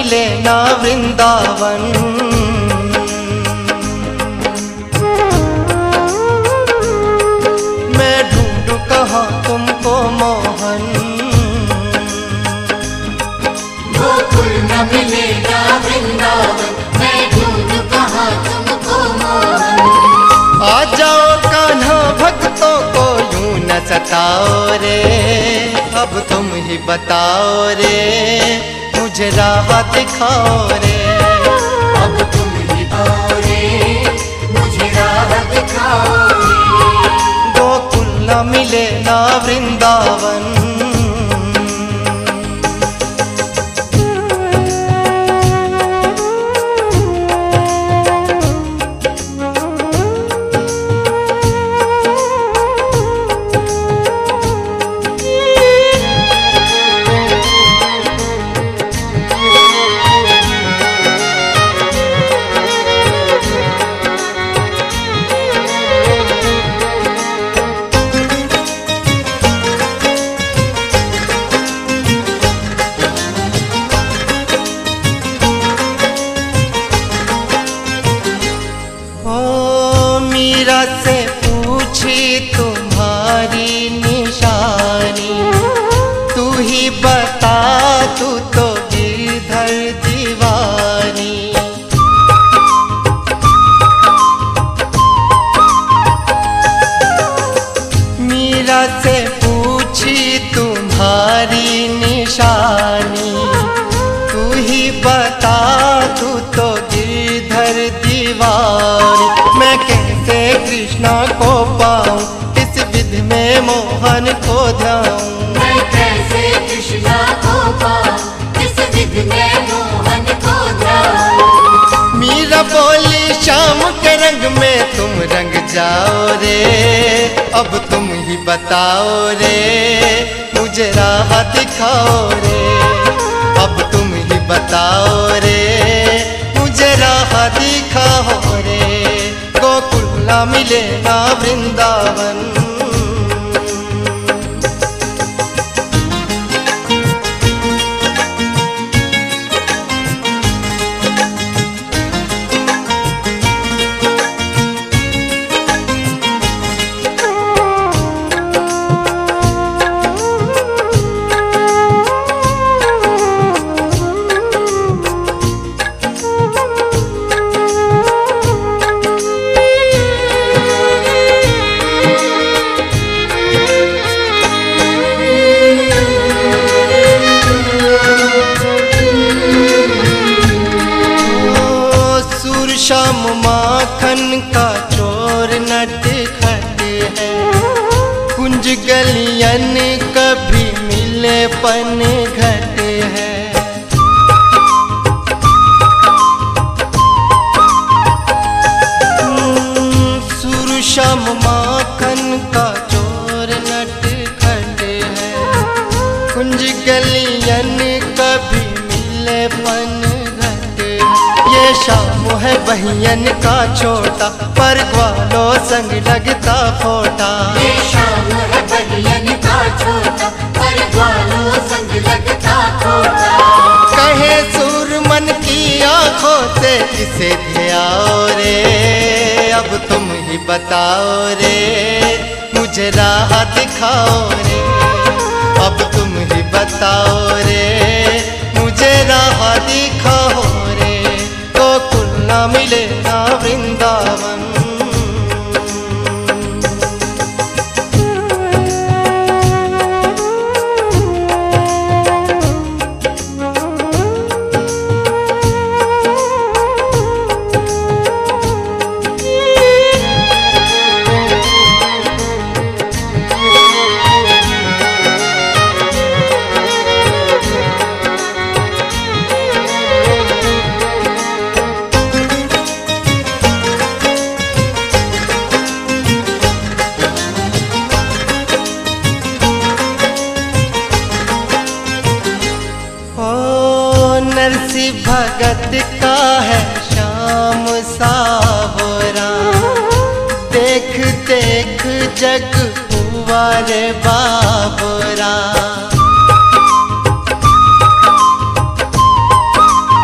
मिले ना वृंदावन। मैं ढूंढूं कहाँ तुमको मोहन, गोकुल न मिले ना वृंदावन, मैं ढूंढूं कहाँ तुमको मोहन। आ जाओ कान्हा भक्तों को यूं न सताओ रे, अब तुम ही बताओ रे, मुझे राह दिखाओ रे। अब तुम ही बताओ रे, मुझे राह दिखाओ रे। गोकुल न मिले ना वृंदावन। मीरा से पूछी तुम्हारी निशानी, तू ही बता तू तो गिरधर दीवानी। मीरा से पूछी तुम्हारी निशानी, तू ही बता तू तो गिरधर दीवानी। मैं कैसे कृष्णा को पाऊं, इस विधि में मोहन को ध्याऊं। मैं कैसे कृष्णा को पाऊं, इस विधि में मोहन को ध्याऊं। मीरा बोली शाम के रंग में तुम रंग जाओ रे, अब तुम ही बताओ रे, मुझे राह दिखाओ रे। अब तुम ही बताओ रे, मुझे राह दिखाओ रे। गोकुल न मिले ना वृंदावन। श्याम माखन का चोर नट खट है, कुंज गलियन कभी मिले पन घट है। श्याम माखन का चोर नट खट है, कुंज गलियन कभी मिले पन घट है। ये शाम है बहियन का छोटा, पर ग्वालों संग लगता फोटा। ये शाम है बहियन का छोटा, पर ग्वालों संग लगता फोटा। कहे सूर मन की आंखों से किसे ध्याओ रे, अब तुम ही बताओ रे, मुझे राह दिखाओ रे। अब तुम ही बताओ रे, मुझे राह दिखाओ रे। गोकुल न मिले ना वृंदावन। नरसी भगत का है श्याम सावरा, देख देख जग हुआ रे बाबरा।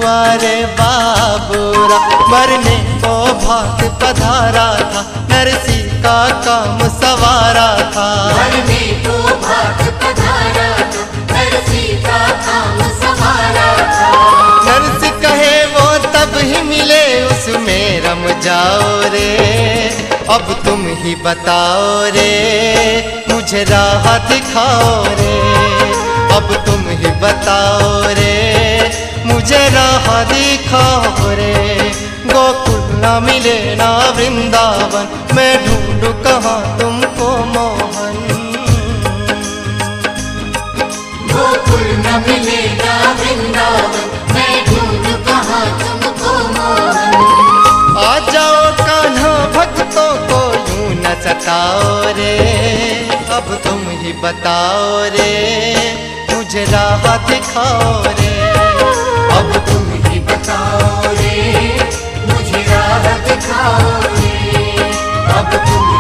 हुआ रे बाबूरा, मरने को भाग पधारा था, नरसी का काम सवारा था। मरने को भाग पधारा था, नरसी का काम सवारा था। नरसी कहे वो तब ही मिले, उसमें रम जाओ रे, अब तुम ही बताओ रे, मुझे राह दिखाओ रे, अब तुम ही बताओ रे, मुझे राह दिखाओ रे। गोकुल ना मिले ना वृंदावन, मैं ढूंढूं कहाँ तुमको मोहन। गोकुल न मिले ना वृंदावन, मैं ढूंढूं कहाँ तुमको मोहन। आ जाओ कान्हा भक्तों को यूं न सताओ रे, अब तुम ही बताओ रे, मुझे राह दिखाओ रे, अब तुम ही बताओ रे, मुझे राह दिखाओ रे, अब तुम